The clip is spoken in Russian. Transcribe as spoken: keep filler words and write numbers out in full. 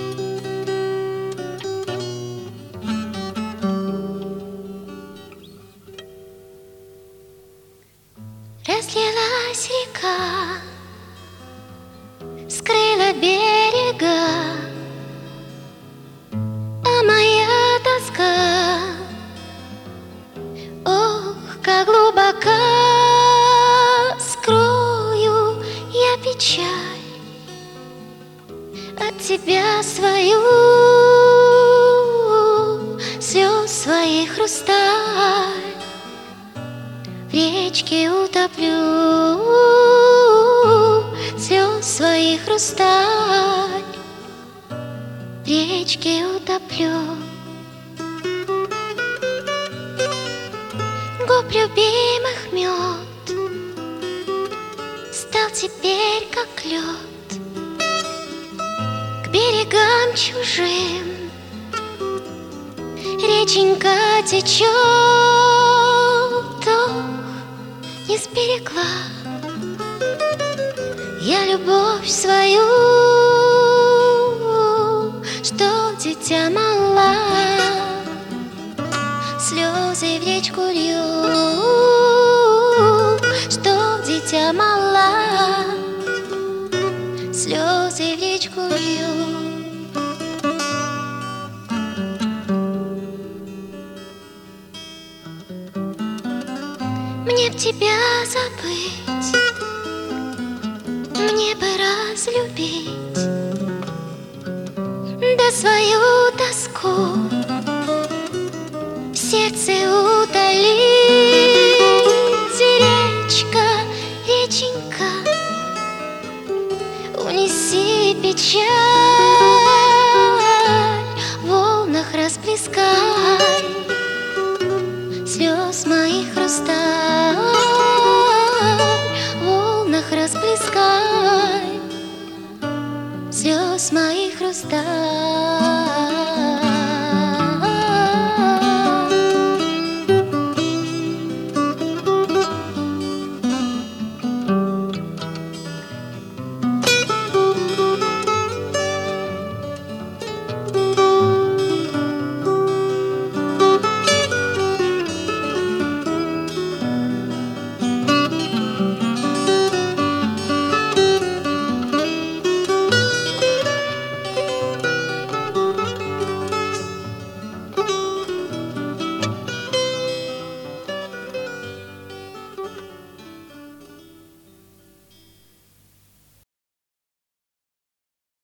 Разлилась река, скрыла берега, а моя тоска, ох, как глубока, скрою я печаль от тебя свою, слез своих хрусталь в речке утоплю, слез своих хрусталь в речке утоплю. Губ любимых мед стал теперь как лед, к берегам чужим реченька течет, ох, не сберегла я любовь свою, что дитя мала, слезы в речку лью, что дитя мала, слезы в речку лью. Мне б тебя забыть, мне бы разлюбить, да свою тоску в сердце утолить. Речка, реченька, унеси печаль, в волнах расплескай слез моих хрусталь, в волнах расплескай слез моих хрусталь.